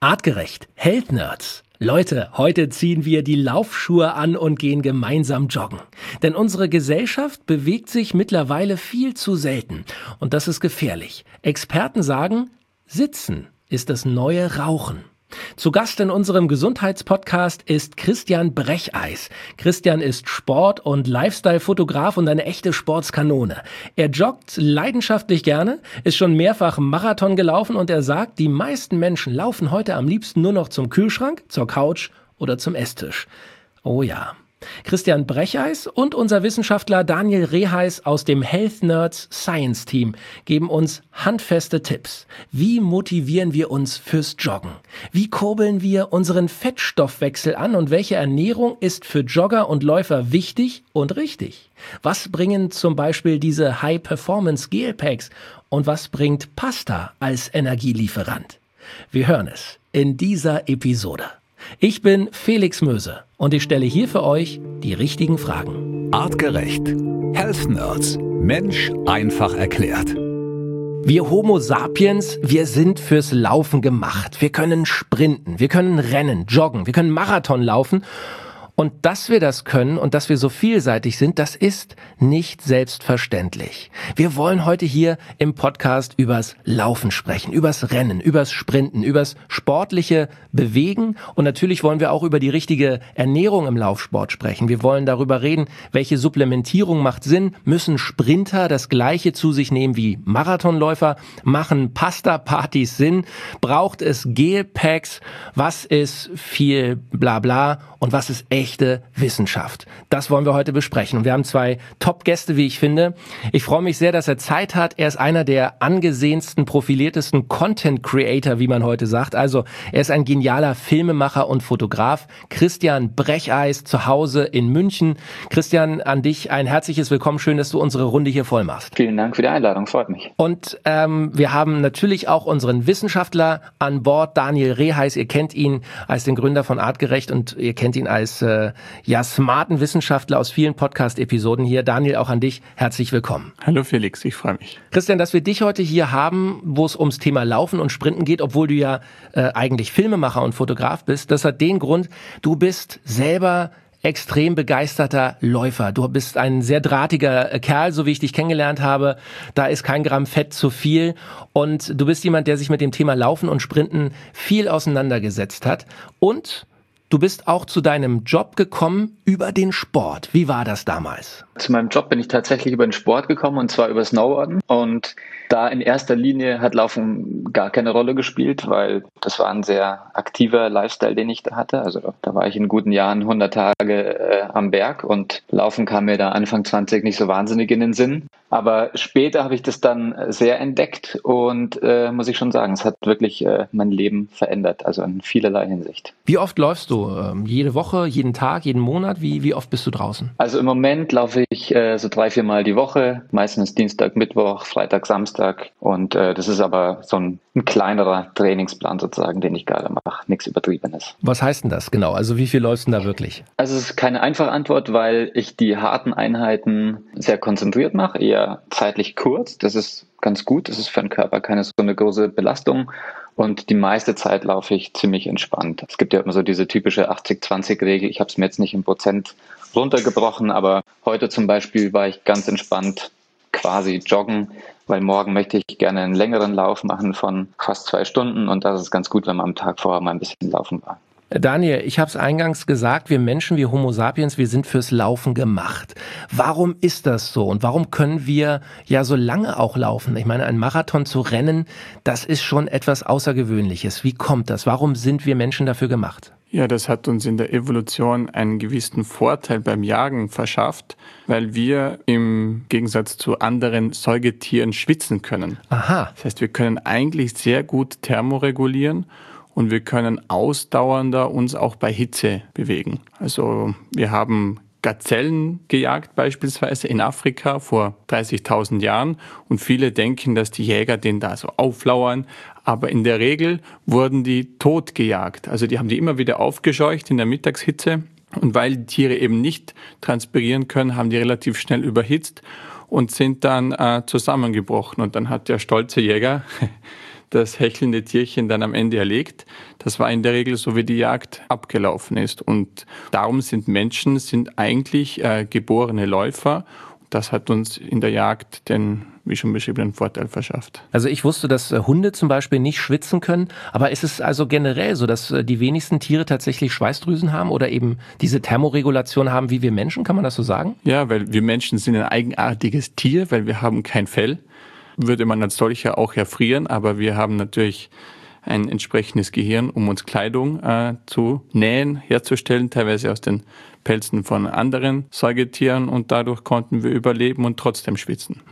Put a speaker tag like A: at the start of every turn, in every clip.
A: Artgerecht, Health Nerds. Leute, heute ziehen wir die Laufschuhe an und gehen gemeinsam joggen. Denn unsere Gesellschaft bewegt sich mittlerweile viel zu selten. Und das ist gefährlich. Experten sagen, Sitzen ist das neue Rauchen. Zu Gast in unserem Gesundheitspodcast ist Christian Brecheis. Christian ist Sport- und Lifestyle-Fotograf und eine echte Sportskanone. Er joggt leidenschaftlich gerne, ist schon mehrfach Marathon gelaufen und er sagt, die meisten Menschen laufen heute am liebsten nur noch zum Kühlschrank, zur Couch oder zum Esstisch. Oh ja. Christian Brecheis und unser Wissenschaftler Daniel Reheis aus dem Health Nerds Science Team geben uns handfeste Tipps. Wie motivieren wir uns fürs Joggen? Wie kurbeln wir unseren Fettstoffwechsel an und welche Ernährung ist für Jogger und Läufer wichtig und richtig? Was bringen zum Beispiel diese High-Performance-Gel-Packs und was bringt Pasta als Energielieferant? Wir hören es in dieser Episode. Ich bin Felix Möse und ich stelle hier für euch die richtigen Fragen.
B: Artgerecht. Health Nerds. Mensch einfach erklärt.
A: Wir Homo sapiens, wir sind fürs Laufen gemacht. Wir können sprinten, wir können rennen, joggen, wir können Marathon laufen. Und dass wir das können und dass wir so vielseitig sind, das ist nicht selbstverständlich. Wir wollen heute hier im Podcast übers Laufen sprechen, übers Rennen, übers Sprinten, übers sportliche Bewegen und natürlich wollen wir auch über die richtige Ernährung im Laufsport sprechen. Wir wollen darüber reden, welche Supplementierung macht Sinn, müssen Sprinter das Gleiche zu sich nehmen wie Marathonläufer, machen Pasta-Partys Sinn, braucht es Gelpacks, was ist viel Blabla und was ist echte Wissenschaft. Das wollen wir heute besprechen. Und wir haben zwei Top-Gäste, wie ich finde. Ich freue mich sehr, dass er Zeit hat. Er ist einer der angesehensten, profiliertesten Content-Creator, wie man heute sagt. Also er ist ein genialer Filmemacher und Fotograf. Christian Brecheis zu Hause in München. Christian, an dich ein herzliches Willkommen. Schön, dass du unsere Runde hier voll machst.
C: Vielen Dank für die Einladung, freut mich.
A: Und wir haben natürlich auch unseren Wissenschaftler an Bord, Daniel Reheis. Ihr kennt ihn als den Gründer von Artgerecht und ihr kennt ihn als smarten Wissenschaftler aus vielen Podcast-Episoden hier. Daniel, auch an dich herzlich willkommen.
D: Hallo Felix, ich freue mich.
A: Christian, dass wir dich heute hier haben, wo es ums Thema Laufen und Sprinten geht, obwohl du ja eigentlich Filmemacher und Fotograf bist, das hat den Grund, du bist selber extrem begeisterter Läufer. Du bist ein sehr drahtiger Kerl, so wie ich dich kennengelernt habe. Da ist kein Gramm Fett zu viel. Und du bist jemand, der sich mit dem Thema Laufen und Sprinten viel auseinandergesetzt hat. Und du bist auch zu deinem Job gekommen über den Sport. Wie war das damals?
C: Zu meinem Job bin ich tatsächlich über den Sport gekommen und zwar über Snowboarden. Und da in erster Linie hat Laufen gar keine Rolle gespielt, weil das war ein sehr aktiver Lifestyle, den ich da hatte. Also da war ich in guten Jahren 100 Tage am Berg und Laufen kam mir da Anfang 20 nicht so wahnsinnig in den Sinn. Aber später habe ich das dann sehr entdeckt und muss ich schon sagen, es hat wirklich mein Leben verändert, also in vielerlei Hinsicht.
A: Wie oft läufst du? Jede Woche, jeden Tag, jeden Monat? Wie oft bist du draußen?
C: Also im Moment laufe ich so 3-4 Mal die Woche, meistens Dienstag, Mittwoch, Freitag, Samstag. Und das ist aber so ein kleinerer Trainingsplan sozusagen, den ich gerade mache, nichts Übertriebenes.
A: Was heißt denn das genau? Also wie viel läufst du da wirklich?
C: Also es ist keine einfache Antwort, weil ich die harten Einheiten sehr konzentriert mache, eher zeitlich kurz. Das ist ganz gut, das ist für den Körper keine so eine große Belastung. Und die meiste Zeit laufe ich ziemlich entspannt. Es gibt ja immer so diese typische 80-20-Regel. Ich habe es mir jetzt nicht in Prozent runtergebrochen, aber heute zum Beispiel war ich ganz entspannt quasi joggen, weil morgen möchte ich gerne einen längeren Lauf machen von fast 2 Stunden und das ist ganz gut, wenn man am Tag vorher mal ein bisschen laufen war.
A: Daniel, ich habe es eingangs gesagt, wir Menschen, wir Homo sapiens, wir sind fürs Laufen gemacht. Warum ist das so und warum können wir ja so lange auch laufen? Ich meine, ein Marathon zu rennen, das ist schon etwas Außergewöhnliches. Wie kommt das? Warum sind wir Menschen dafür gemacht?
D: Ja, das hat uns in der Evolution einen gewissen Vorteil beim Jagen verschafft, weil wir im Gegensatz zu anderen Säugetieren schwitzen können.
A: Aha.
D: Das heißt, wir können eigentlich sehr gut thermoregulieren und wir können ausdauernder uns auch bei Hitze bewegen. Also wir haben Gazellen gejagt beispielsweise in Afrika vor 30.000 Jahren und viele denken, dass die Jäger den da so auflauern, aber in der Regel wurden die tot gejagt. Also die haben die immer wieder aufgescheucht in der Mittagshitze und weil die Tiere eben nicht transpirieren können, haben die relativ schnell überhitzt und sind dann zusammengebrochen und dann hat der stolze Jäger das hechelnde Tierchen dann am Ende erlegt. Das war in der Regel so, wie die Jagd abgelaufen ist. Und darum sind Menschen eigentlich geborene Läufer. Das hat uns in der Jagd den, wie schon beschrieben, Vorteil verschafft.
A: Also ich wusste, dass Hunde zum Beispiel nicht schwitzen können, aber ist es also generell so, dass die wenigsten Tiere tatsächlich Schweißdrüsen haben oder eben diese Thermoregulation haben wie wir Menschen, kann man das so sagen?
D: Ja, weil wir Menschen sind ein eigenartiges Tier, weil wir haben kein Fell. Würde man als solcher auch erfrieren, aber wir haben natürlich ein entsprechendes Gehirn, um uns Kleidung zu nähen, herzustellen, teilweise aus den Pelzen von anderen Säugetieren, und dadurch konnten wir überleben und trotzdem schwitzen.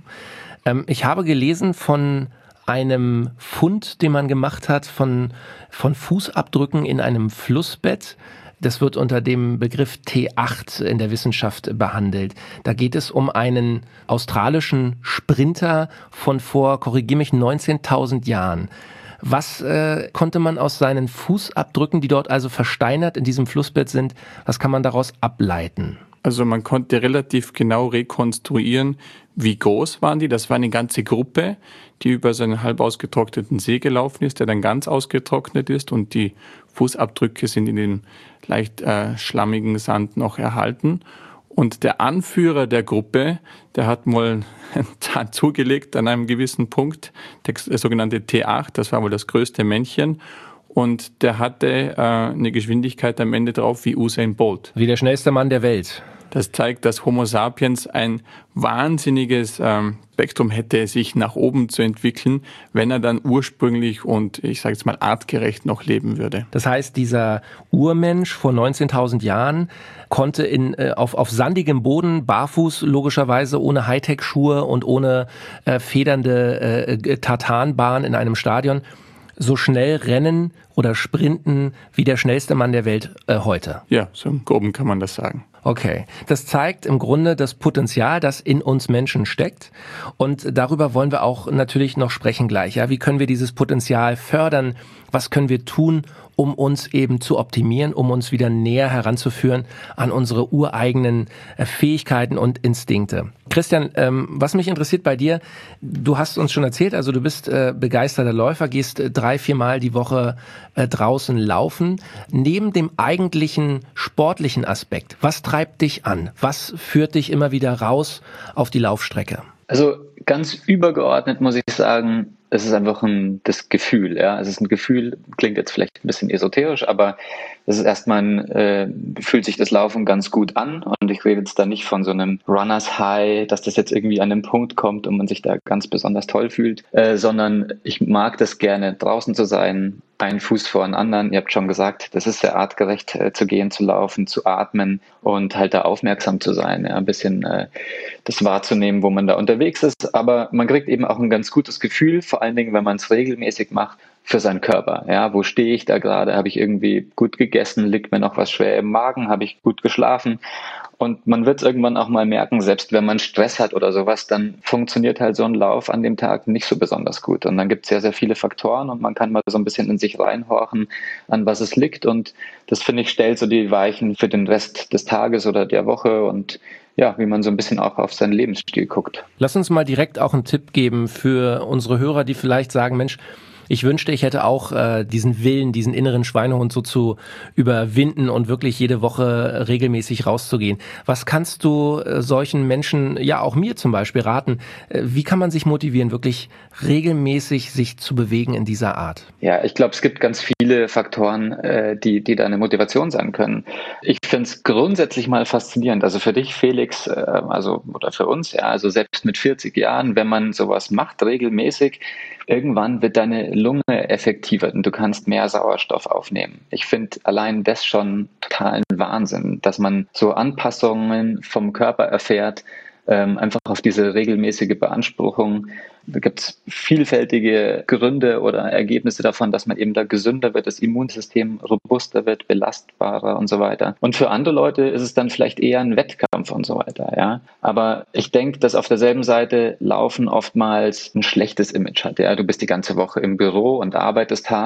A: Ich habe gelesen von einem Fund, den man gemacht hat, von Fußabdrücken in einem Flussbett. Das wird unter dem Begriff T8 in der Wissenschaft behandelt. Da geht es um einen australischen Sprinter von vor, korrigiere mich, 19.000 Jahren. Was konnte man aus seinen Fußabdrücken, die dort also versteinert in diesem Flussbett sind, was kann man daraus ableiten?
D: Also man konnte relativ genau rekonstruieren, wie groß waren die. Das war eine ganze Gruppe, die über so einen halb ausgetrockneten See gelaufen ist, der dann ganz ausgetrocknet ist, und die Fußabdrücke sind in den leicht schlammigen Sand noch erhalten. Und der Anführer der Gruppe, der hat mal einen Zahn zugelegt an einem gewissen Punkt, der sogenannte T8, das war wohl das größte Männchen. Und der hatte eine Geschwindigkeit am Ende drauf wie Usain Bolt.
A: Wie der schnellste Mann der Welt.
D: Das zeigt, dass Homo sapiens ein wahnsinniges Spektrum hätte, sich nach oben zu entwickeln, wenn er dann ursprünglich und ich sage jetzt mal artgerecht noch leben würde.
A: Das heißt, dieser Urmensch vor 19.000 Jahren konnte auf sandigem Boden, barfuß logischerweise, ohne Hightech-Schuhe und ohne federnde Tartanbahn in einem Stadion, so schnell rennen oder sprinten wie der schnellste Mann der Welt heute.
D: Ja, so im Groben kann man das sagen.
A: Okay, das zeigt im Grunde das Potenzial, das in uns Menschen steckt, und darüber wollen wir auch natürlich noch sprechen gleich. Ja, wie können wir dieses Potenzial fördern? Was können wir tun, um uns eben zu optimieren, um uns wieder näher heranzuführen an unsere ureigenen Fähigkeiten und Instinkte? Christian, was mich interessiert bei dir, du hast uns schon erzählt, also du bist begeisterter Läufer, gehst 3-4 Mal die Woche draußen laufen. Neben dem eigentlichen sportlichen Aspekt, was treibt dich an? Was führt dich immer wieder raus auf die Laufstrecke?
C: Also ganz übergeordnet muss ich sagen, es ist einfach das Gefühl. Ja? Es ist ein Gefühl, klingt jetzt vielleicht ein bisschen esoterisch, aber es ist erstmal, fühlt sich das Laufen ganz gut an, und ich rede jetzt da nicht von so einem Runners High, dass das jetzt irgendwie an einen Punkt kommt und man sich da ganz besonders toll fühlt, sondern ich mag das gerne, draußen zu sein, einen Fuß vor den anderen. Ihr habt schon gesagt, das ist sehr artgerecht, zu gehen, zu laufen, zu atmen und halt da aufmerksam zu sein, ja, ein bisschen das wahrzunehmen, wo man da unterwegs ist. Aber man kriegt eben auch ein ganz gutes Gefühl, vor allen Dingen, wenn man es regelmäßig macht, für seinen Körper. Ja, wo stehe ich da gerade? Habe ich irgendwie gut gegessen? Liegt mir noch was schwer im Magen? Habe ich gut geschlafen? Und man wird es irgendwann auch mal merken, selbst wenn man Stress hat oder sowas, dann funktioniert halt so ein Lauf an dem Tag nicht so besonders gut. Und dann gibt es sehr, sehr viele Faktoren, und man kann mal so ein bisschen in sich reinhorchen, an was es liegt. Und das, finde ich, stellt so die Weichen für den Rest des Tages oder der Woche, und ja, wie man so ein bisschen auch auf seinen Lebensstil guckt.
A: Lass uns mal direkt auch einen Tipp geben für unsere Hörer, die vielleicht sagen, Mensch, ich wünschte, ich hätte auch diesen Willen, diesen inneren Schweinehund so zu überwinden und wirklich jede Woche regelmäßig rauszugehen. Was kannst du solchen Menschen, ja auch mir zum Beispiel, raten? Wie kann man sich motivieren, wirklich regelmäßig sich zu bewegen in dieser Art?
C: Ja, ich glaube, es gibt ganz viele Faktoren, die da eine Motivation sein können. Ich finde es grundsätzlich mal faszinierend. Also für dich, Felix, oder für uns, ja, also selbst mit 40 Jahren, wenn man sowas macht regelmäßig, irgendwann wird deine Lunge effektiver und du kannst mehr Sauerstoff aufnehmen. Ich finde allein das schon totalen Wahnsinn, dass man so Anpassungen vom Körper erfährt, einfach auf diese regelmäßige Beanspruchung. Da gibt es vielfältige Gründe oder Ergebnisse davon, dass man eben da gesünder wird, das Immunsystem robuster wird, belastbarer und so weiter. Und für andere Leute ist es dann vielleicht eher ein Wettkampf und so weiter. Ja. Aber ich denke, dass auf derselben Seite Laufen oftmals ein schlechtes Image hat. Ja. Du bist die ganze Woche im Büro und arbeitest hart.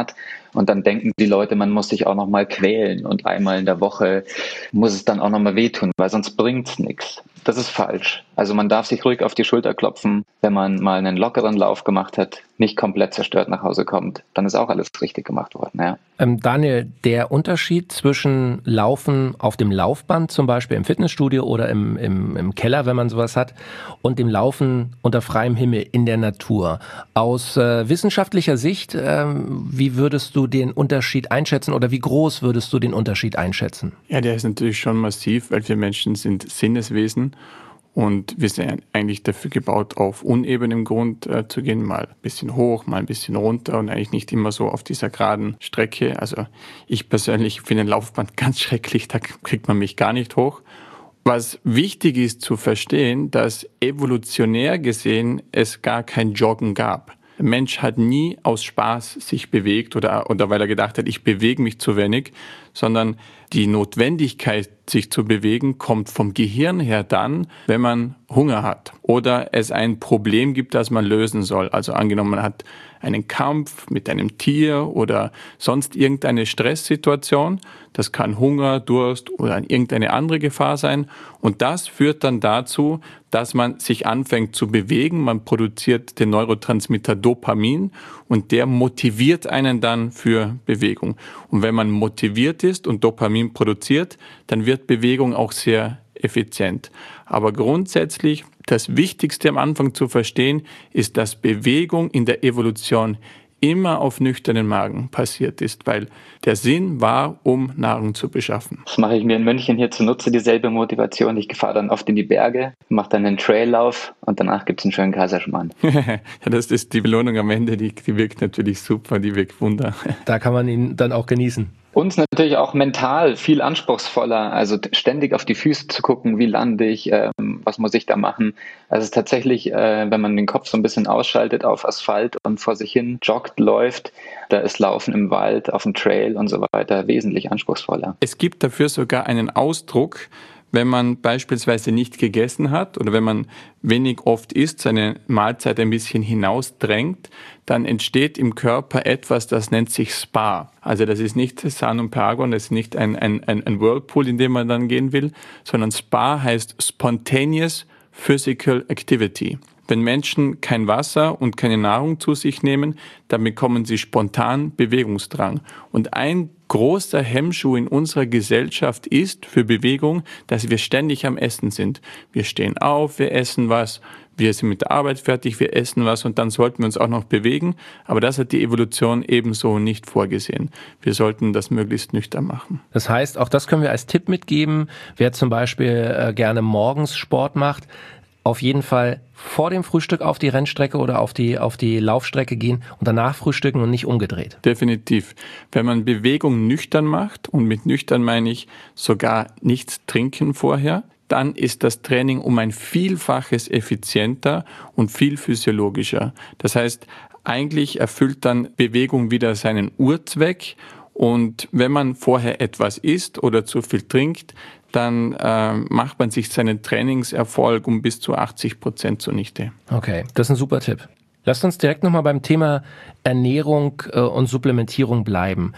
C: Und dann denken die Leute, man muss sich auch noch mal quälen und einmal in der Woche muss es dann auch noch mal wehtun, weil sonst bringt's nichts. Das ist falsch. Also man darf sich ruhig auf die Schulter klopfen, wenn man mal einen lockeren Lauf gemacht hat, nicht komplett zerstört nach Hause kommt. Dann ist auch alles richtig gemacht worden, ja.
A: Daniel, der Unterschied zwischen Laufen auf dem Laufband, zum Beispiel im Fitnessstudio oder im Keller, wenn man sowas hat, und dem Laufen unter freiem Himmel in der Natur. Aus wissenschaftlicher Sicht, wie würdest du den Unterschied einschätzen oder wie groß würdest du den Unterschied einschätzen?
D: Ja, der ist natürlich schon massiv, weil wir Menschen sind Sinneswesen. Und wir sind eigentlich dafür gebaut, auf unebenem Grund zu gehen, mal ein bisschen hoch, mal ein bisschen runter und eigentlich nicht immer so auf dieser geraden Strecke. Also ich persönlich finde ein Laufband ganz schrecklich, da kriegt man mich gar nicht hoch. Was wichtig ist zu verstehen, dass evolutionär gesehen es gar kein Joggen gab. Der Mensch hat nie aus Spaß sich bewegt oder weil er gedacht hat, ich bewege mich zu wenig, sondern die Notwendigkeit, sich zu bewegen, kommt vom Gehirn her dann, wenn man Hunger hat oder es ein Problem gibt, das man lösen soll. Also angenommen, man hat einen Kampf mit einem Tier oder sonst irgendeine Stresssituation. Das kann Hunger, Durst oder irgendeine andere Gefahr sein. Und das führt dann dazu, dass man sich anfängt zu bewegen. Man produziert den Neurotransmitter Dopamin und der motiviert einen dann für Bewegung. Und wenn man motiviert ist und Dopamin produziert, dann wird Bewegung auch sehr effizient. Aber grundsätzlich, das Wichtigste am Anfang zu verstehen, ist, dass Bewegung in der Evolution immer auf nüchternen Magen passiert ist, weil der Sinn war, um Nahrung zu beschaffen.
C: Das mache ich mir in München hier zunutze, dieselbe Motivation. Ich fahre dann oft in die Berge, mache dann einen Traillauf und danach gibt es einen schönen Kaiserschmarrn.
D: Ja, das ist die Belohnung am Ende, die wirkt natürlich super, die wirkt Wunder.
A: Da kann man ihn dann auch genießen.
C: Uns natürlich auch mental viel anspruchsvoller, also ständig auf die Füße zu gucken, wie lande ich, was muss ich da machen. Also es ist tatsächlich, wenn man den Kopf so ein bisschen ausschaltet auf Asphalt und vor sich hin joggt, läuft, da ist Laufen im Wald, auf dem Trail und so weiter wesentlich anspruchsvoller.
D: Es gibt dafür sogar einen Ausdruck, wenn man beispielsweise nicht gegessen hat oder wenn man wenig oft isst, seine Mahlzeit ein bisschen hinausdrängt, dann entsteht im Körper etwas, das nennt sich Spa. Also das ist nicht Sun und Paragon, das ist nicht ein Whirlpool, in dem man dann gehen will, sondern Spa heißt Spontaneous Physical Activity. Wenn Menschen kein Wasser und keine Nahrung zu sich nehmen, dann bekommen sie spontan Bewegungsdrang. Und ein großer Hemmschuh in unserer Gesellschaft ist für Bewegung, dass wir ständig am Essen sind. Wir stehen auf, wir essen was, wir sind mit der Arbeit fertig, wir essen was und dann sollten wir uns auch noch bewegen. Aber das hat die Evolution ebenso nicht vorgesehen. Wir sollten das möglichst nüchtern machen.
A: Das heißt, auch das können wir als Tipp mitgeben, wer zum Beispiel gerne morgens Sport macht, auf jeden Fall vor dem Frühstück auf die Rennstrecke oder auf die Laufstrecke gehen und danach frühstücken und nicht umgedreht.
D: Definitiv. Wenn man Bewegung nüchtern macht, und mit nüchtern meine ich sogar nichts trinken vorher, dann ist das Training um ein Vielfaches effizienter und viel physiologischer. Das heißt, eigentlich erfüllt dann Bewegung wieder seinen Urzweck. Und wenn man vorher etwas isst oder zu viel trinkt, dann macht man sich seinen Trainingserfolg um bis zu 80% zunichte.
A: Okay, das ist ein super Tipp. Lasst uns direkt nochmal beim Thema Ernährung und Supplementierung bleiben.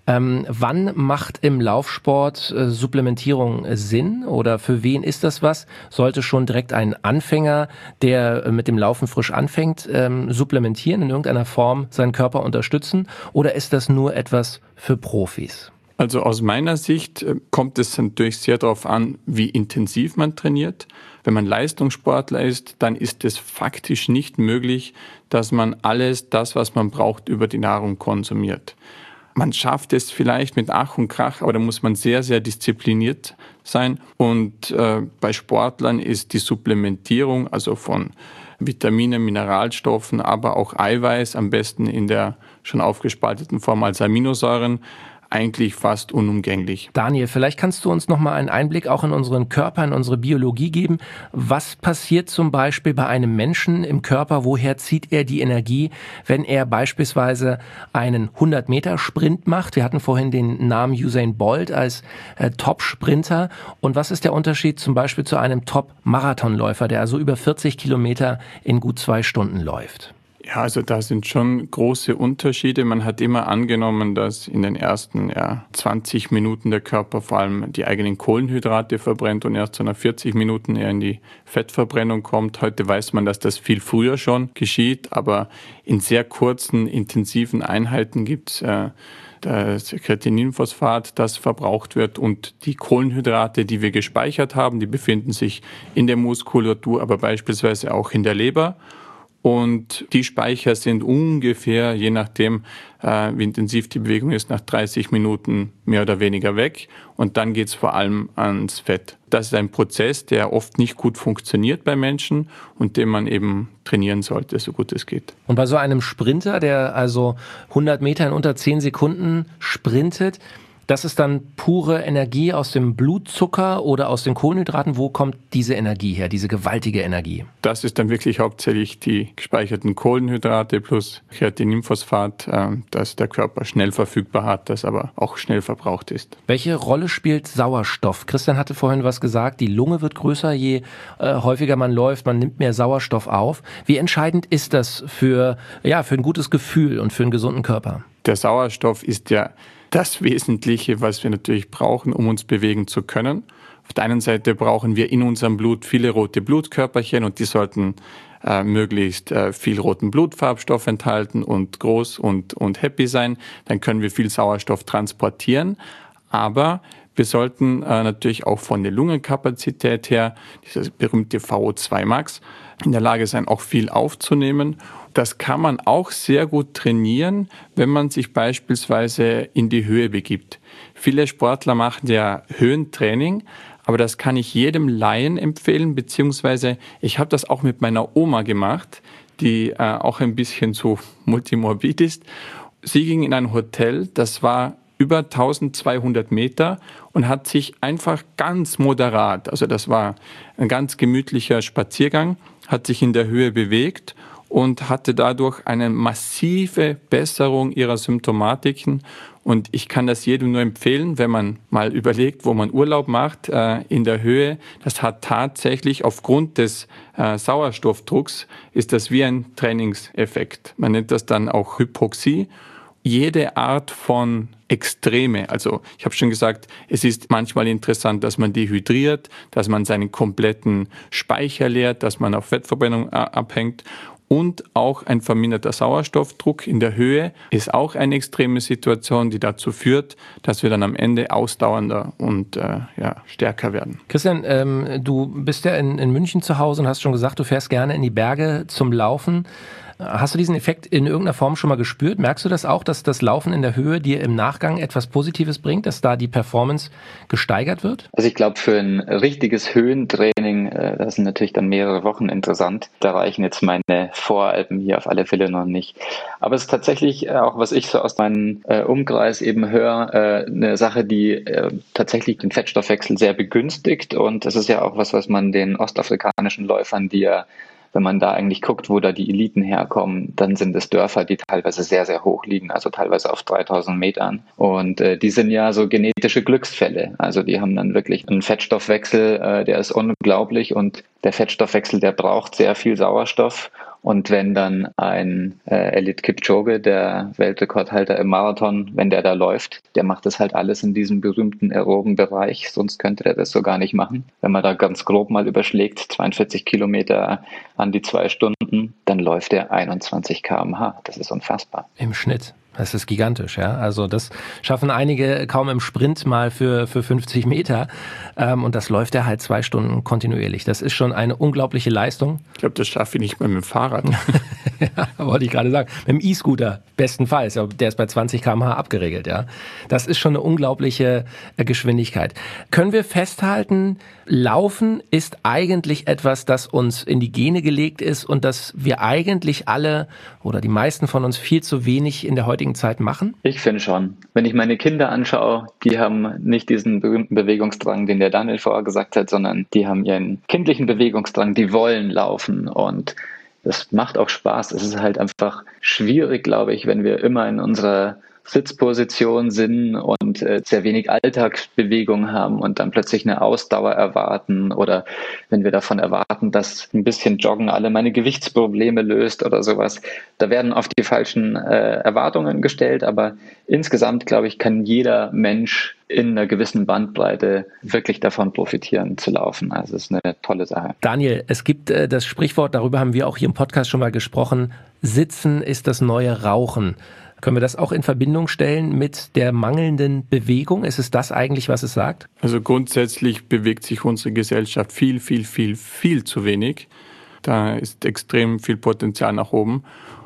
A: Wann macht im Laufsport Supplementierung Sinn oder für wen ist das was? Sollte schon direkt ein Anfänger, der mit dem Laufen frisch anfängt, supplementieren, in irgendeiner Form seinen Körper unterstützen oder ist das nur etwas für Profis?
D: Also aus meiner Sicht kommt es natürlich sehr darauf an, wie intensiv man trainiert. Wenn man Leistungssportler ist, dann ist es faktisch nicht möglich, dass man alles das, was man braucht, über die Nahrung konsumiert. Man schafft es vielleicht mit Ach und Krach, aber da muss man sehr, sehr diszipliniert sein. Und bei Sportlern ist die Supplementierung, also von Vitaminen, Mineralstoffen, aber auch Eiweiß, am besten in der schon aufgespalteten Form als Aminosäuren, eigentlich fast unumgänglich.
A: Daniel, vielleicht kannst du uns noch mal einen Einblick auch in unseren Körper, in unsere Biologie geben. Was passiert zum Beispiel bei einem Menschen im Körper? Woher zieht er die Energie, wenn er beispielsweise einen 100-Meter-Sprint macht? Wir hatten vorhin den Namen Usain Bolt als Top-Sprinter. Und was ist der Unterschied zum Beispiel zu einem Top-Marathonläufer, der also über 40 Kilometer in gut 2 Stunden läuft?
D: Ja, also da sind schon große Unterschiede. Man hat immer angenommen, dass in den ersten 20 Minuten der Körper vor allem die eigenen Kohlenhydrate verbrennt und erst so nach 40 Minuten eher in die Fettverbrennung kommt. Heute weiß man, dass das viel früher schon geschieht, aber in sehr kurzen, intensiven Einheiten gibt es das Kreatininphosphat, das verbraucht wird, und die Kohlenhydrate, die wir gespeichert haben, die befinden sich in der Muskulatur, aber beispielsweise auch in der Leber. Und die Speicher sind ungefähr, je nachdem, wie intensiv die Bewegung ist, nach 30 Minuten mehr oder weniger weg. Und dann geht es vor allem ans Fett. Das ist ein Prozess, der oft nicht gut funktioniert bei Menschen und den man eben trainieren sollte, so gut es geht.
A: Und bei so einem Sprinter, der also 100 Meter in unter 10 Sekunden sprintet, das ist dann pure Energie aus dem Blutzucker oder aus den Kohlenhydraten. Wo kommt diese Energie her, diese gewaltige Energie?
D: Das ist dann wirklich hauptsächlich die gespeicherten Kohlenhydrate plus Kreatininphosphat, das der Körper schnell verfügbar hat, das aber auch schnell verbraucht ist.
A: Welche Rolle spielt Sauerstoff? Christian hatte vorhin was gesagt, die Lunge wird größer, je häufiger man läuft, man nimmt mehr Sauerstoff auf. Wie entscheidend ist das für ein gutes Gefühl und für einen gesunden Körper?
D: Der Sauerstoff ist ja das Wesentliche, was wir natürlich brauchen, um uns bewegen zu können. Auf der einen Seite brauchen wir in unserem Blut viele rote Blutkörperchen und die sollten möglichst viel roten Blutfarbstoff enthalten und groß und happy sein. Dann können wir viel Sauerstoff transportieren. Aber wir sollten natürlich auch von der Lungenkapazität her, dieses berühmte VO2 Max, in der Lage sein, auch viel aufzunehmen. Das kann man auch sehr gut trainieren, wenn man sich beispielsweise in die Höhe begibt. Viele Sportler machen ja Höhentraining, aber das kann ich jedem Laien empfehlen, beziehungsweise ich habe das auch mit meiner Oma gemacht, die auch ein bisschen so multimorbid ist. Sie ging in ein Hotel, das war über 1200 Meter und hat sich einfach ganz moderat, also das war ein ganz gemütlicher Spaziergang, hat sich in der Höhe bewegt und hatte dadurch eine massive Besserung ihrer Symptomatiken. Und ich kann das jedem nur empfehlen, wenn man mal überlegt, wo man Urlaub macht, in der Höhe. Das hat tatsächlich aufgrund des Sauerstoffdrucks, ist das wie ein Trainingseffekt. Man nennt das dann auch Hypoxie. Jede Art von Extreme, also ich habe schon gesagt, es ist manchmal interessant, dass man dehydriert, dass man seinen kompletten Speicher leert, dass man auf Fettverbrennung abhängt. Und auch ein verminderter Sauerstoffdruck in der Höhe ist auch eine extreme Situation, die dazu führt, dass wir dann am Ende ausdauernder und stärker werden.
A: Christian, du bist ja in München zu Hause und hast schon gesagt, du fährst gerne in die Berge zum Laufen. Hast du diesen Effekt in irgendeiner Form schon mal gespürt? Merkst du das auch, dass das Laufen in der Höhe dir im Nachgang etwas Positives bringt, dass da die Performance gesteigert wird?
C: Also ich glaube, für ein richtiges Höhentraining, das sind natürlich dann mehrere Wochen interessant. Da reichen jetzt meine Voralpen hier auf alle Fälle noch nicht. Aber es ist tatsächlich auch, was ich so aus meinem Umkreis eben höre, eine Sache, die tatsächlich den Fettstoffwechsel sehr begünstigt. Und das ist ja auch was man den ostafrikanischen Läufern, die ja, wenn man da eigentlich guckt, wo da die Eliten herkommen, dann sind es Dörfer, die teilweise sehr, sehr hoch liegen, also teilweise auf 3000 Metern. Und die sind ja so genetische Glücksfälle. Also die haben dann wirklich einen Fettstoffwechsel, der ist unglaublich. Und der Fettstoffwechsel, der braucht sehr viel Sauerstoff. Und wenn dann ein Eliud Kipchoge, der Weltrekordhalter im Marathon, wenn der da läuft, der macht das halt alles in diesem berühmten aeroben Bereich, sonst könnte der das so gar nicht machen. Wenn man da ganz grob mal überschlägt, 42 Kilometer an die 2 Stunden, dann läuft er 21 km/h. Das ist unfassbar.
A: Im Schnitt. Das ist gigantisch, ja. Also das schaffen einige kaum im Sprint mal für 50 Meter. Und das läuft er halt 2 Stunden kontinuierlich. Das ist schon eine unglaubliche Leistung.
D: Ich glaube, das schaffe ich nicht mehr mit dem Fahrrad.
A: Ja, wollte ich gerade sagen. Mit dem E-Scooter bestenfalls. Der ist bei 20 km/h abgeregelt, ja. Das ist schon eine unglaubliche Geschwindigkeit. Können wir festhalten, Laufen ist eigentlich etwas, das uns in die Gene gelegt ist und das wir eigentlich alle oder die meisten von uns viel zu wenig in der heutigen Zeit machen?
C: Ich finde schon. Wenn ich meine Kinder anschaue, die haben nicht diesen berühmten Bewegungsdrang, den der Daniel vorher gesagt hat, sondern die haben ihren kindlichen Bewegungsdrang, die wollen laufen und das macht auch Spaß. Es ist halt einfach schwierig, glaube ich, wenn wir immer in unserer Sitzposition sind und sehr wenig Alltagsbewegung haben und dann plötzlich eine Ausdauer erwarten oder wenn wir davon erwarten, dass ein bisschen Joggen alle meine Gewichtsprobleme löst oder sowas. Da werden oft die falschen Erwartungen gestellt, aber insgesamt, glaube ich, kann jeder Mensch in einer gewissen Bandbreite wirklich davon profitieren zu laufen. Also es ist eine tolle Sache.
A: Daniel, es gibt das Sprichwort, darüber haben wir auch hier im Podcast schon mal gesprochen, Sitzen ist das neue Rauchen. Können wir das auch in Verbindung stellen mit der mangelnden Bewegung? Ist es das eigentlich, was es sagt?
D: Also grundsätzlich bewegt sich unsere Gesellschaft viel zu wenig. Da ist extrem viel Potenzial nach oben.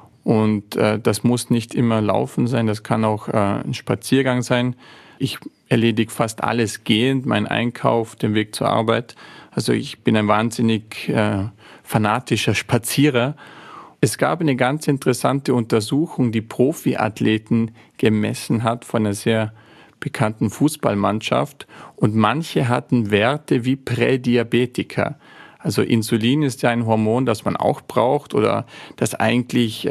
D: Und das muss nicht immer Laufen sein, das kann auch ein Spaziergang sein. Ich erledige fast alles gehend, meinen Einkauf, den Weg zur Arbeit. Also ich bin ein wahnsinnig fanatischer Spazierer. Es gab eine ganz interessante Untersuchung, die Profiathleten gemessen hat von einer sehr bekannten Fußballmannschaft. Und manche hatten Werte wie Prädiabetiker. Also Insulin ist ja ein Hormon, das man auch braucht oder das eigentlich,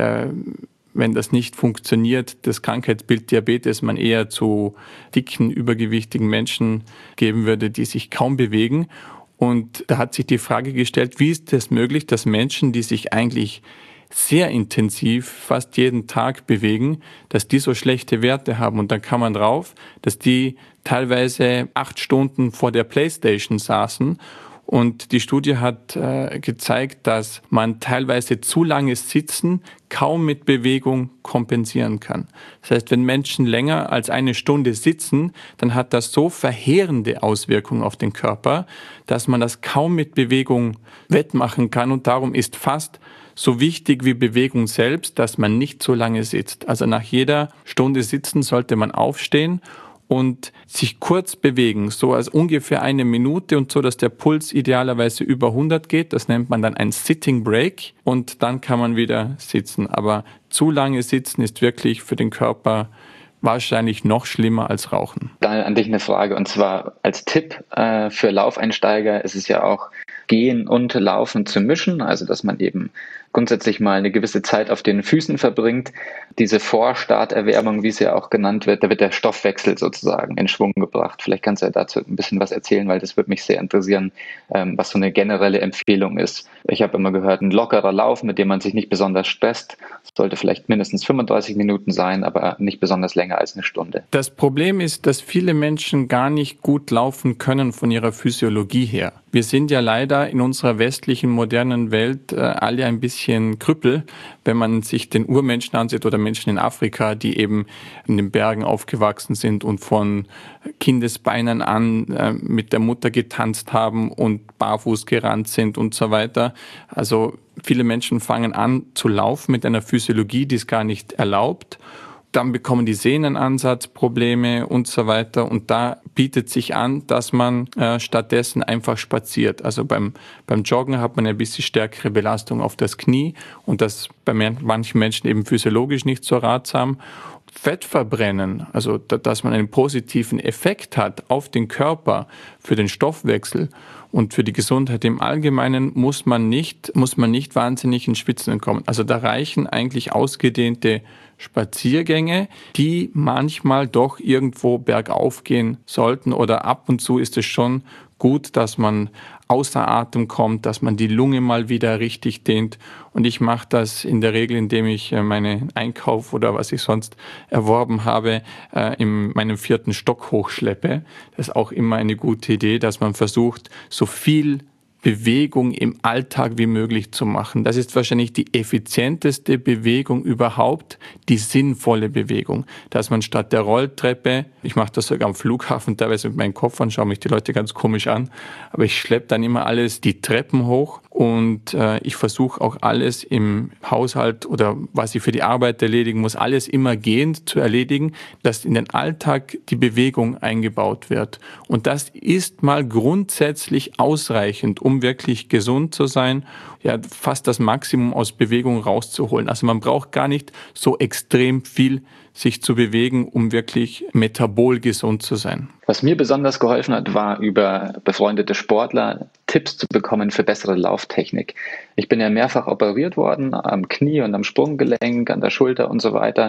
D: wenn das nicht funktioniert, das Krankheitsbild Diabetes man eher zu dicken, übergewichtigen Menschen geben würde, die sich kaum bewegen. Und da hat sich die Frage gestellt, wie ist es möglich, dass Menschen, die sich eigentlich sehr intensiv fast jeden Tag bewegen, dass die so schlechte Werte haben. Und dann kam man drauf, dass die teilweise 8 Stunden vor der Playstation saßen. Und die Studie hat gezeigt, dass man teilweise zu langes Sitzen kaum mit Bewegung kompensieren kann. Das heißt, wenn Menschen länger als 1 Stunde sitzen, dann hat das so verheerende Auswirkungen auf den Körper, dass man das kaum mit Bewegung wettmachen kann. Und darum ist fast so wichtig wie Bewegung selbst, dass man nicht so lange sitzt. Also nach jeder Stunde Sitzen sollte man aufstehen und sich kurz bewegen, so als ungefähr 1 Minute und so, dass der Puls idealerweise über 100 geht. Das nennt man dann ein Sitting Break und dann kann man wieder sitzen. Aber zu lange sitzen ist wirklich für den Körper wahrscheinlich noch schlimmer als Rauchen.
C: Daniel, an dich eine Frage und zwar als Tipp für Laufeinsteiger ist es ja auch, Gehen und Laufen zu mischen, also dass man eben grundsätzlich mal eine gewisse Zeit auf den Füßen verbringt. Diese Vorstarterwärmung, wie es ja auch genannt wird, da wird der Stoffwechsel sozusagen in Schwung gebracht. Vielleicht kannst du ja dazu ein bisschen was erzählen, weil das würde mich sehr interessieren, was so eine generelle Empfehlung ist. Ich habe immer gehört, ein lockerer Lauf, mit dem man sich nicht besonders stresst, sollte vielleicht mindestens 35 Minuten sein, aber nicht besonders länger als 1 Stunde.
D: Das Problem ist, dass viele Menschen gar nicht gut laufen können von ihrer Physiologie her. Wir sind ja leider in unserer westlichen, modernen Welt alle ein bisschen Krüppel, wenn man sich den Urmenschen ansieht oder Menschen in Afrika, die eben in den Bergen aufgewachsen sind und von Kindesbeinen an mit der Mutter getanzt haben und barfuß gerannt sind und so weiter. Also viele Menschen fangen an zu laufen mit einer Physiologie, die es gar nicht erlaubt. Dann bekommen die Sehnenansatzprobleme und so weiter. Und da bietet sich an, dass man stattdessen einfach spaziert. Also beim Joggen hat man ein bisschen stärkere Belastung auf das Knie und das bei manchen Menschen eben physiologisch nicht so ratsam. Fett verbrennen, also dass man einen positiven Effekt hat auf den Körper, für den Stoffwechsel und für die Gesundheit im Allgemeinen, muss man nicht wahnsinnig ins Schwitzen kommen. Also da reichen eigentlich ausgedehnte Spaziergänge, die manchmal doch irgendwo bergauf gehen sollten oder ab und zu ist es schon gut, dass man außer Atem kommt, dass man die Lunge mal wieder richtig dehnt. Und ich mache das in der Regel, indem ich meinen Einkauf oder was ich sonst erworben habe, in meinem 4. Stock hochschleppe. Das ist auch immer eine gute Idee, dass man versucht, so viel Bewegung im Alltag wie möglich zu machen. Das ist wahrscheinlich die effizienteste Bewegung überhaupt, die sinnvolle Bewegung. Dass man statt der Rolltreppe, ich mache das sogar am Flughafen teilweise mit meinen Koffern, schauen mich die Leute ganz komisch an, aber ich schleppe dann immer alles die Treppen hoch und ich versuche auch alles im Haushalt oder was ich für die Arbeit erledigen muss, alles immer gehend zu erledigen, dass in den Alltag die Bewegung eingebaut wird. Und das ist mal grundsätzlich ausreichend, um wirklich gesund zu sein, ja, fast das Maximum aus Bewegung rauszuholen. Also man braucht gar nicht so extrem viel sich zu bewegen, um wirklich metabol gesund zu sein.
C: Was mir besonders geholfen hat, war über befreundete Sportler Tipps zu bekommen für bessere Lauftechnik. Ich bin ja mehrfach operiert worden, am Knie und am Sprunggelenk, an der Schulter und so weiter.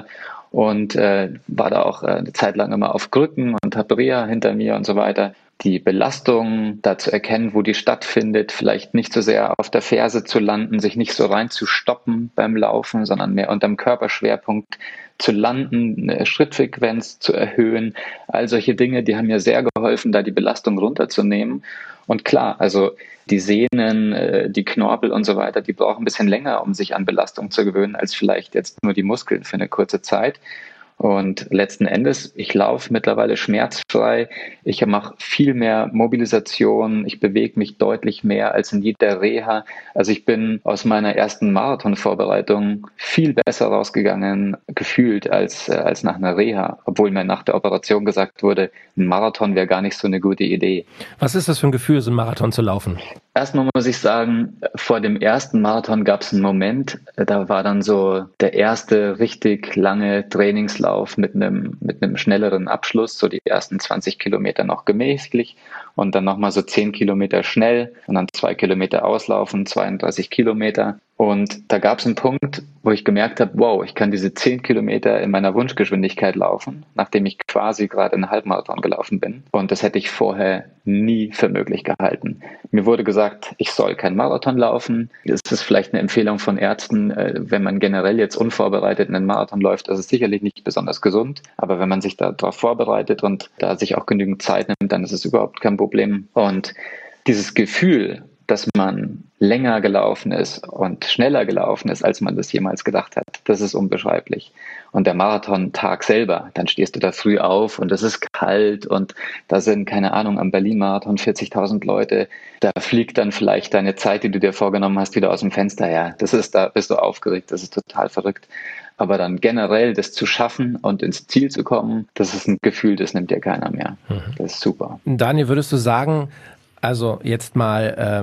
C: und war da auch eine Zeit lang immer auf Krücken und habe Reha hinter mir und so weiter. Die Belastung, da zu erkennen, wo die stattfindet, vielleicht nicht so sehr auf der Ferse zu landen, sich nicht so rein zu stoppen beim Laufen, sondern mehr unterm Körperschwerpunkt zu landen, eine Schrittfrequenz zu erhöhen. All solche Dinge, die haben mir sehr geholfen, da die Belastung runterzunehmen. Und klar, also die Sehnen, die Knorpel und so weiter, die brauchen ein bisschen länger, um sich an Belastung zu gewöhnen, als vielleicht jetzt nur die Muskeln für eine kurze Zeit. Und letzten Endes, ich laufe mittlerweile schmerzfrei, ich mache viel mehr Mobilisation, ich bewege mich deutlich mehr als in jeder Reha. Also ich bin aus meiner ersten Marathonvorbereitung viel besser rausgegangen, gefühlt, als nach einer Reha, obwohl mir nach der Operation gesagt wurde, ein Marathon wäre gar nicht so eine gute Idee.
A: Was ist das für ein Gefühl, so einen Marathon zu laufen?
C: Erstmal muss ich sagen, vor dem ersten Marathon gab es einen Moment, da war dann so der erste richtig lange Trainingslauf mit einem schnelleren Abschluss, so die ersten 20 Kilometer noch gemächlich und dann nochmal so 10 Kilometer schnell und dann 2 Kilometer auslaufen, 32 Kilometer. Und da gab es einen Punkt, wo ich gemerkt habe, wow, ich kann diese 10 Kilometer in meiner Wunschgeschwindigkeit laufen, nachdem ich quasi gerade einen Halbmarathon gelaufen bin. Und das hätte ich vorher nie für möglich gehalten. Mir wurde gesagt, ich soll keinen Marathon laufen. Das ist vielleicht eine Empfehlung von Ärzten, wenn man generell jetzt unvorbereitet einen Marathon läuft, das ist sicherlich nicht besonders gesund. Aber wenn man sich darauf vorbereitet und da sich auch genügend Zeit nimmt, dann ist es überhaupt kein Problem. Und dieses Gefühl, dass man länger gelaufen ist und schneller gelaufen ist, als man das jemals gedacht hat. Das ist unbeschreiblich. Und der Marathontag selber, dann stehst du da früh auf und es ist kalt und da sind, keine Ahnung, am Berlin-Marathon 40.000 Leute. Da fliegt dann vielleicht deine Zeit, die du dir vorgenommen hast, wieder aus dem Fenster. Ja, da bist du aufgeregt, das ist total verrückt. Aber dann generell das zu schaffen und ins Ziel zu kommen, das ist ein Gefühl, das nimmt dir keiner mehr. Das ist super.
A: Daniel, würdest du sagen, also jetzt mal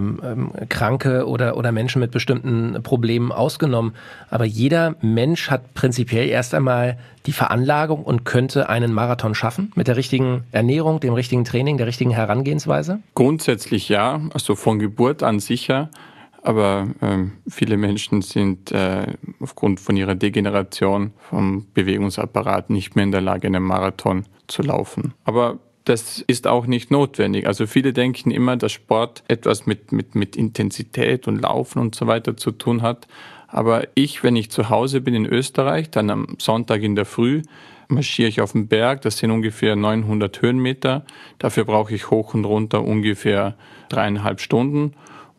A: Kranke oder Menschen mit bestimmten Problemen ausgenommen, aber jeder Mensch hat prinzipiell erst einmal die Veranlagung und könnte einen Marathon schaffen mit der richtigen Ernährung, dem richtigen Training, der richtigen Herangehensweise?
D: Grundsätzlich ja, also von Geburt an sicher, aber viele Menschen sind aufgrund von ihrer Degeneration vom Bewegungsapparat nicht mehr in der Lage, einen Marathon zu laufen. Aber das ist auch nicht notwendig. Also viele denken immer, dass Sport etwas mit Intensität und Laufen und so weiter zu tun hat. Aber wenn ich zu Hause bin in Österreich, dann am Sonntag in der Früh marschiere ich auf den Berg. Das sind ungefähr 900 Höhenmeter. Dafür brauche ich hoch und runter ungefähr 3,5 Stunden.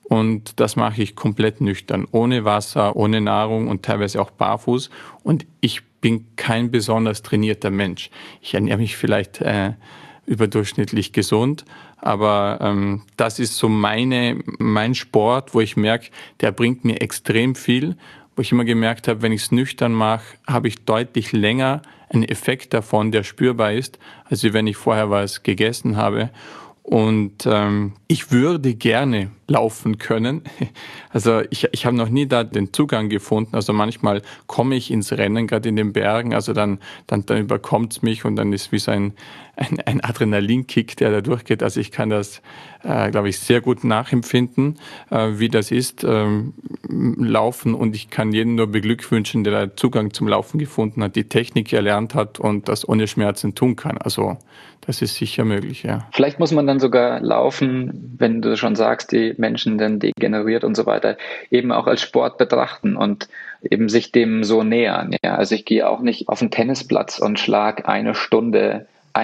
D: Und das mache ich komplett nüchtern, ohne Wasser, ohne Nahrung und teilweise auch barfuß. Und ich bin kein besonders trainierter Mensch. Ich ernähre mich vielleicht überdurchschnittlich gesund, aber das ist so mein Sport, wo ich merke, der bringt mir extrem viel, wo ich immer gemerkt habe, wenn ich es nüchtern mache, habe ich deutlich länger einen Effekt davon, der spürbar ist, als wenn ich vorher was gegessen habe. Und ich würde gerne laufen können. Also ich habe noch nie da den Zugang gefunden. Also manchmal komme ich ins Rennen, gerade in den Bergen. Also dann überkommt es mich und dann ist wie so ein Adrenalinkick, der da durchgeht. Also ich kann das, glaube ich, sehr gut nachempfinden, wie das ist, Laufen. Und ich kann jeden nur beglückwünschen, der da Zugang zum Laufen gefunden hat, die Technik erlernt hat und das ohne Schmerzen tun kann. Also das ist sicher möglich, ja.
C: Vielleicht muss man dann sogar laufen, wenn du schon sagst, die Menschen dann degeneriert und so weiter, eben auch als Sport betrachten und eben sich dem so nähern. Ja. Also ich gehe auch nicht auf den Tennisplatz und schlage 1 Stunde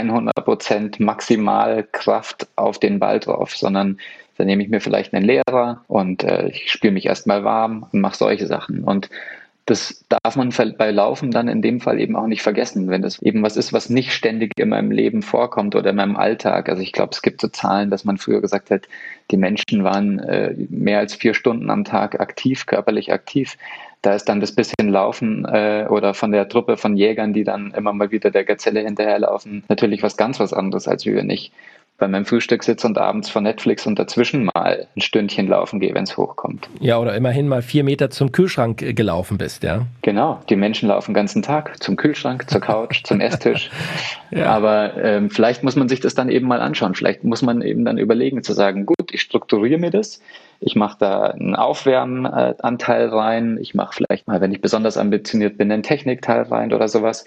C: 100% Maximalkraft auf den Ball drauf, sondern dann nehme ich mir vielleicht einen Lehrer und ich spüre mich erstmal warm und mache solche Sachen. Und das darf man bei Laufen dann in dem Fall eben auch nicht vergessen, wenn das eben was ist, was nicht ständig in meinem Leben vorkommt oder in meinem Alltag. Also ich glaube, es gibt so Zahlen, dass man früher gesagt hat, die Menschen waren mehr als 4 Stunden am Tag aktiv, körperlich aktiv. Da ist dann das bisschen Laufen oder von der Truppe von Jägern, die dann immer mal wieder der Gazelle hinterherlaufen, natürlich was anderes, als wir nicht. bei meinem Frühstück sitze und abends vor Netflix und dazwischen mal ein Stündchen laufen gehe, wenn es hochkommt.
A: Ja, oder immerhin mal 4 Meter zum Kühlschrank gelaufen bist, ja.
C: Genau, die Menschen laufen den ganzen Tag zum Kühlschrank, zur Couch, zum Esstisch. Ja. Aber vielleicht muss man sich das dann eben mal anschauen. Vielleicht muss man eben dann überlegen zu sagen, gut, ich strukturiere mir das. Ich mache da einen Aufwärmanteil rein. Ich mache vielleicht mal, wenn ich besonders ambitioniert bin, einen Technikteil rein oder sowas.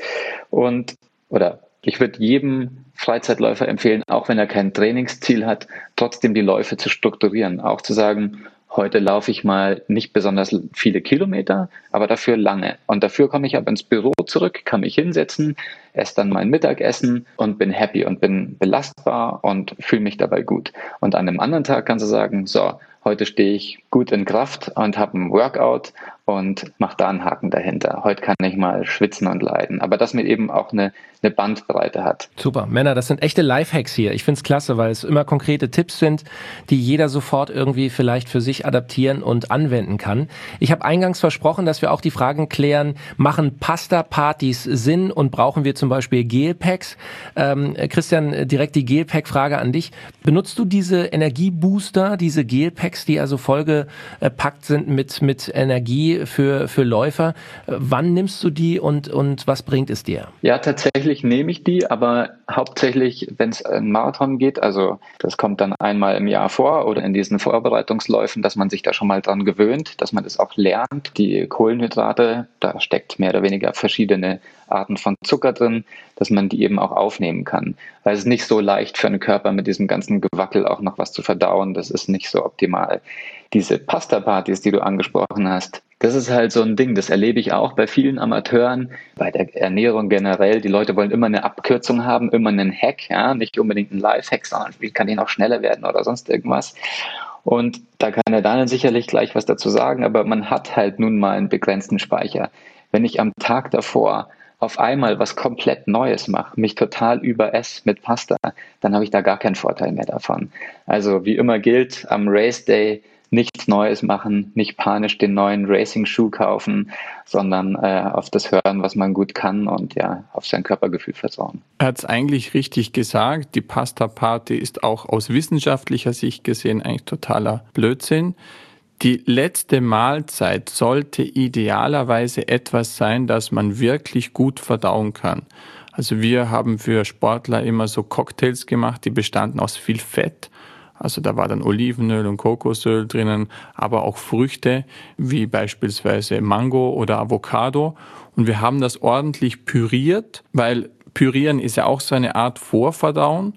C: Oder ich würde jedem Freizeitläufer empfehlen, auch wenn er kein Trainingsziel hat, trotzdem die Läufe zu strukturieren. Auch zu sagen, heute laufe ich mal nicht besonders viele Kilometer, aber dafür lange. Und dafür komme ich aber ins Büro zurück, kann mich hinsetzen, esse dann mein Mittagessen und bin happy und bin belastbar und fühle mich dabei gut. Und an einem anderen Tag kannst du sagen, so, heute stehe ich gut in Kraft und habe ein Workout und mache da einen Haken dahinter. Heute kann ich mal schwitzen und leiden. Aber dass man eben auch eine Bandbreite hat.
A: Super. Männer, das sind echte Lifehacks hier. Ich finde es klasse, weil es immer konkrete Tipps sind, die jeder sofort irgendwie vielleicht für sich adaptieren und anwenden kann. Ich habe eingangs versprochen, dass wir auch die Fragen klären, machen Pasta-Partys Sinn und brauchen wir zum Beispiel Gelpacks? Christian, direkt die Gelpack-Frage an dich. Benutzt du diese Energiebooster, diese Gelpacks, die also vollgepackt sind mit Energie für Läufer? Wann nimmst du die und was bringt es dir?
C: Ja, tatsächlich nehme ich die, aber hauptsächlich, wenn es einen Marathon geht, also das kommt dann einmal im Jahr vor oder in diesen Vorbereitungsläufen, dass man sich da schon mal dran gewöhnt, dass man das auch lernt. Die Kohlenhydrate, da steckt mehr oder weniger verschiedene Arten von Zucker drin, dass man die eben auch aufnehmen kann. Weil es ist nicht so leicht für einen Körper mit diesem ganzen Gewackel auch noch was zu verdauen. Das ist nicht so optimal. Diese Pasta-Partys, die du angesprochen hast, das ist halt so ein Ding, das erlebe ich auch bei vielen Amateuren, bei der Ernährung generell. Die Leute wollen immer eine Abkürzung haben, immer einen Hack, ja, nicht unbedingt einen Life-Hack, sondern wie kann ich noch schneller werden oder sonst irgendwas. Und da kann der Daniel sicherlich gleich was dazu sagen, aber man hat halt nun mal einen begrenzten Speicher. Wenn ich am Tag davor auf einmal was komplett Neues mache, mich total überesse mit Pasta, dann habe ich da gar keinen Vorteil mehr davon. Also wie immer gilt, am Race Day nichts Neues machen, nicht panisch den neuen Racing-Schuh kaufen, sondern auf das hören, was man gut kann und ja, auf sein Körpergefühl vertrauen.
D: Er hat es eigentlich richtig gesagt, die Pasta-Party ist auch aus wissenschaftlicher Sicht gesehen eigentlich totaler Blödsinn. Die letzte Mahlzeit sollte idealerweise etwas sein, das man wirklich gut verdauen kann. Also wir haben für Sportler immer so Cocktails gemacht, die bestanden aus viel Fett. Also da war dann Olivenöl und Kokosöl drinnen, aber auch Früchte wie beispielsweise Mango oder Avocado. Und wir haben das ordentlich püriert, weil Pürieren ist ja auch so eine Art Vorverdauen.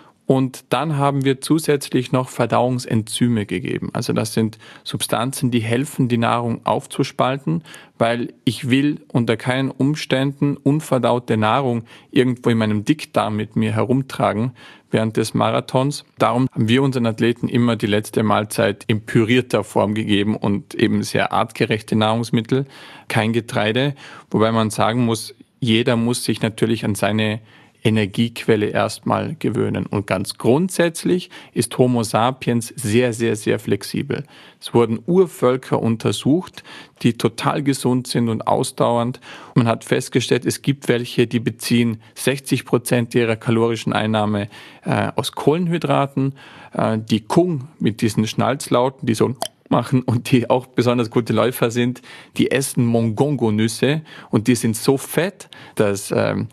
D: Und dann haben wir zusätzlich noch Verdauungsenzyme gegeben. Also das sind Substanzen, die helfen, die Nahrung aufzuspalten, weil ich will unter keinen Umständen unverdaute Nahrung irgendwo in meinem Dickdarm mit mir herumtragen während des Marathons. Darum haben wir unseren Athleten immer die letzte Mahlzeit in pürierter Form gegeben und eben sehr artgerechte Nahrungsmittel, kein Getreide. Wobei man sagen muss, jeder muss sich natürlich an seine Energiequelle erstmal gewöhnen. Und ganz grundsätzlich ist Homo sapiens sehr, sehr, sehr flexibel. Es wurden Urvölker untersucht, die total gesund sind und ausdauernd. Man hat festgestellt, es gibt welche, die beziehen 60% ihrer kalorischen Einnahme aus Kohlenhydraten. Die Kung mit diesen Schnalzlauten, die so machen und die auch besonders gute Läufer sind, die essen Mongongo-Nüsse und die sind so fett, dass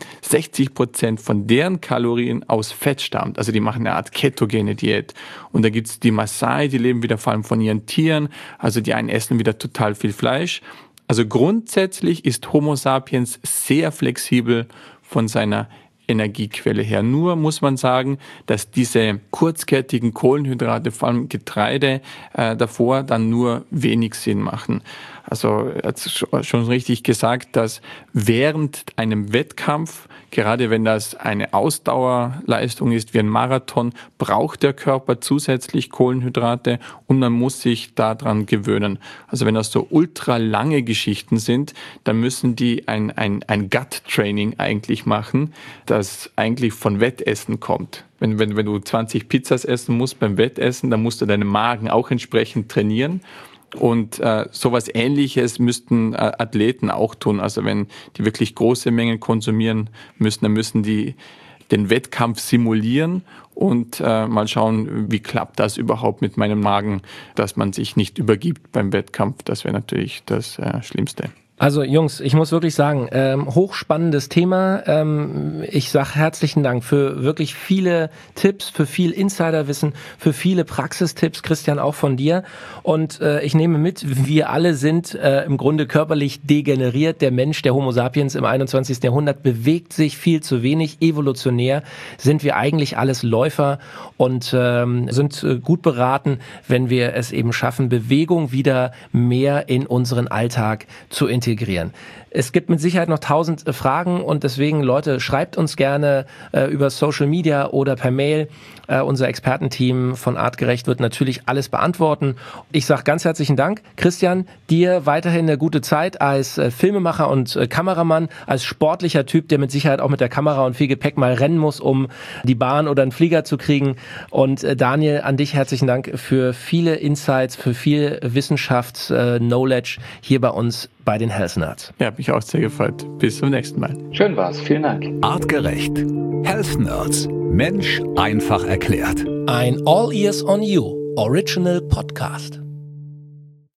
D: 60% von deren Kalorien aus Fett stammt. Also die machen eine Art ketogene Diät. Und da gibt's die Maasai, die leben wieder vor allem von ihren Tieren. Also die einen essen wieder total viel Fleisch. Also grundsätzlich ist Homo sapiens sehr flexibel von seiner Energiequelle her. Nur muss man sagen, dass diese kurzkettigen Kohlenhydrate, vor allem Getreide, davor dann nur wenig Sinn machen. Also er hat schon richtig gesagt, dass während einem Wettkampf, gerade wenn das eine Ausdauerleistung ist wie ein Marathon, braucht der Körper zusätzlich Kohlenhydrate und man muss sich daran gewöhnen. Also wenn das so ultra lange Geschichten sind, dann müssen die ein Gut-Training eigentlich machen, das eigentlich von Wettessen kommt. Wenn du 20 Pizzas essen musst beim Wettessen, dann musst du deinen Magen auch entsprechend trainieren. Und sowas Ähnliches müssten Athleten auch tun. Also wenn die wirklich große Mengen konsumieren müssen, dann müssen die den Wettkampf simulieren und mal schauen, wie klappt das überhaupt mit meinem Magen, dass man sich nicht übergibt beim Wettkampf. Das wäre natürlich das Schlimmste.
A: Also Jungs, ich muss wirklich sagen, hochspannendes Thema. Ich sage herzlichen Dank für wirklich viele Tipps, für viel Insiderwissen, für viele Praxistipps, Christian, auch von dir. Und ich nehme mit, wir alle sind im Grunde körperlich degeneriert. Der Mensch, der Homo sapiens im 21. Jahrhundert bewegt sich viel zu wenig. Evolutionär sind wir eigentlich alles Läufer und sind gut beraten, wenn wir es eben schaffen, Bewegung wieder mehr in unseren Alltag zu integrieren. Es gibt mit Sicherheit noch 1000 Fragen und deswegen, Leute, schreibt uns gerne über Social Media oder per Mail. Unser Expertenteam von Artgerecht wird natürlich alles beantworten. Ich sage ganz herzlichen Dank. Christian, dir weiterhin eine gute Zeit als Filmemacher und Kameramann, als sportlicher Typ, der mit Sicherheit auch mit der Kamera und viel Gepäck mal rennen muss, um die Bahn oder einen Flieger zu kriegen. Und Daniel, an dich herzlichen Dank für viele Insights, für viel Wissenschafts-Knowledge hier bei uns bei den Health Nerds.
D: Ja, mich auch sehr gefreut. Bis zum nächsten Mal.
C: Schön war's. Vielen Dank.
B: Artgerecht. Health Nerds. Mensch einfach erklärt.
A: Ein All Ears on You Original Podcast.